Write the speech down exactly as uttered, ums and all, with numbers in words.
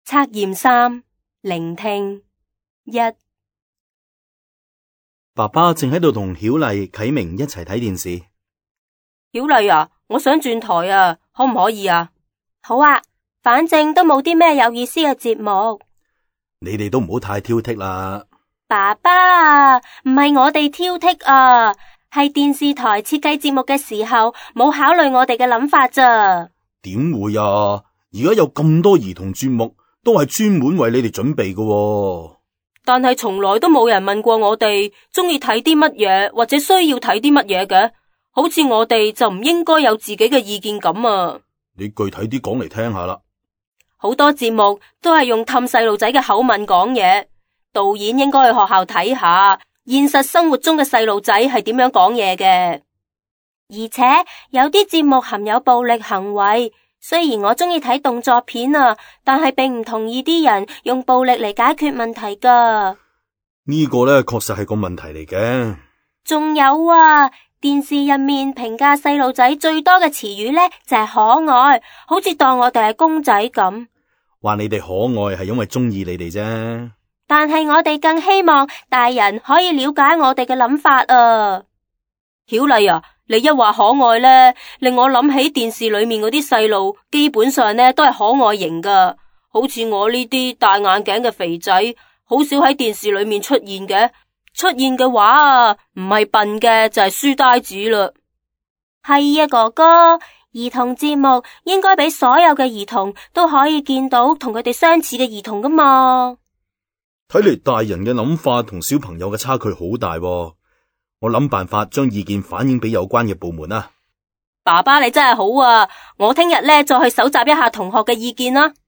測驗三，聆聽一。 爸爸正喺度同曉麗、啟明一齊睇電視。 曉麗啊，我想轉台啊，可唔可以啊？好啊，反正都冇啲咩有意思嘅節目。 你哋都唔好太挑剔啦。 爸爸，唔係我哋挑剔啊，係電視台設計節目嘅時候冇考慮我哋嘅諗法咋。 點會啊？而家有咁多兒童節目，都係專門為你哋準備嘅喎。 但係從來都冇人問過我哋中意睇啲乜嘢，或者需要睇啲乜嘢嘅。好似我哋就唔應該有自己嘅意見咁啊。 你具體啲講嚟聽下啦。 好多節目都係用氹細路仔嘅口吻講嘢，導演應該去學校睇下現實生活中嘅細路仔係點樣講嘢嘅。而且有啲節目含有暴力行為，雖然我中意睇動作片啊，但係並唔同意啲人用暴力嚟解決問題噶。 呢個呢確實係個問題嚟嘅。 仲有啊，電視入面評價細路仔最多嘅詞語呢，就係可愛，好似當我哋係公仔咁。 話你哋可愛係因為中意你哋啫。 但係我哋更希望大人可以了解我哋嘅諗法啊。曉麗啊，你一話可愛呢，令我諗起電視裏面嗰啲細路，基本上呢都係可愛型噶。好似我呢啲戴眼鏡嘅肥仔，好少喺電視裏面出現嘅。出現嘅話啊，唔係笨嘅就係書呆子啦。係啊，哥哥，兒童節目應該俾所有嘅兒童都可以見到同佢哋相似嘅兒童噶嘛。 睇嚟大人嘅諗法同小朋友嘅差距好大喎。我諗辦法將意見反映俾有關嘅部門啊。 爸爸你真係好啊，我聽日呢再去搜集一下同學嘅意見啦。